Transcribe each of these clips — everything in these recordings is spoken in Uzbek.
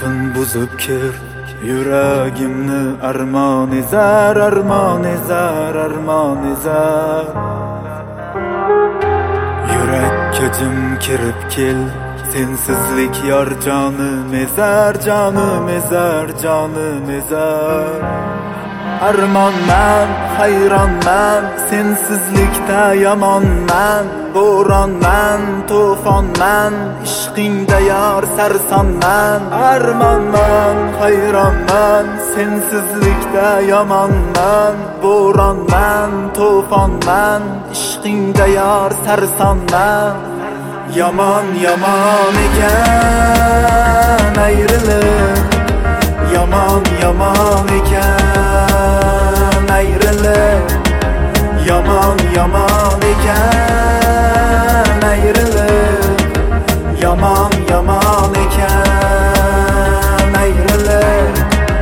tun buzib kir yuragimni armon ezar, armon ezar, armon ezar. Yurakka jim kirib kel, sensizlik yor jonim ezar, jonim ezar, jonim ezar. Armonman, hayronman, sensizlikda yomonman, bo'ronman, to'fonman, ishqingda yor sarsonman. Armonman, hayronman, sensizlikda yomonman, bo'ronman, to'fonman, ishqingda yor sarsonman. Yomon yomon ekan ayrilib, yomon yomon ekan ayrilib, yomon yomon ekan ayrilib, yomon yomon ekan ayrilib.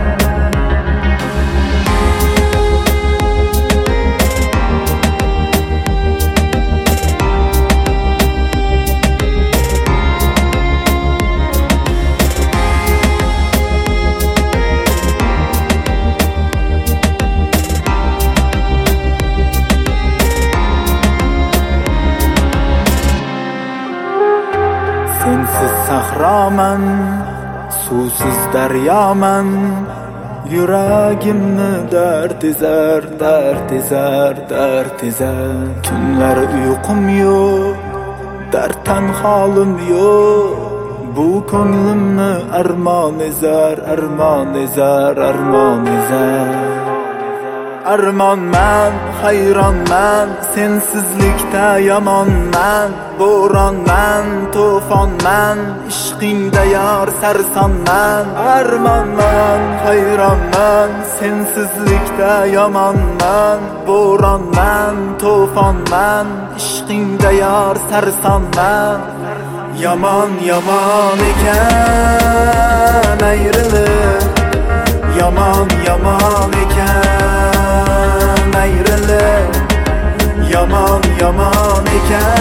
Sensiz sahroman, suvsiz daryoman, yuragimni dard ezar, dard ezar, dard ezar. Tunlar uyqum yo'q, darddan holim yo'q, bu ko'nglimni armon ezar, armon ezar, armon ezar. Armonman, hayronman, sensizlikda yomonman, bo'ronman, to'fonman, ishqingda yor sarsonman. Armonman, hayronman, sensizlikda yomonman, bo'ronman, to'fonman, ishqingda yor sarsonman. Yomon yomon ekan ayrilib, yomon yomon ekan ayrilib, yomon yomon ekan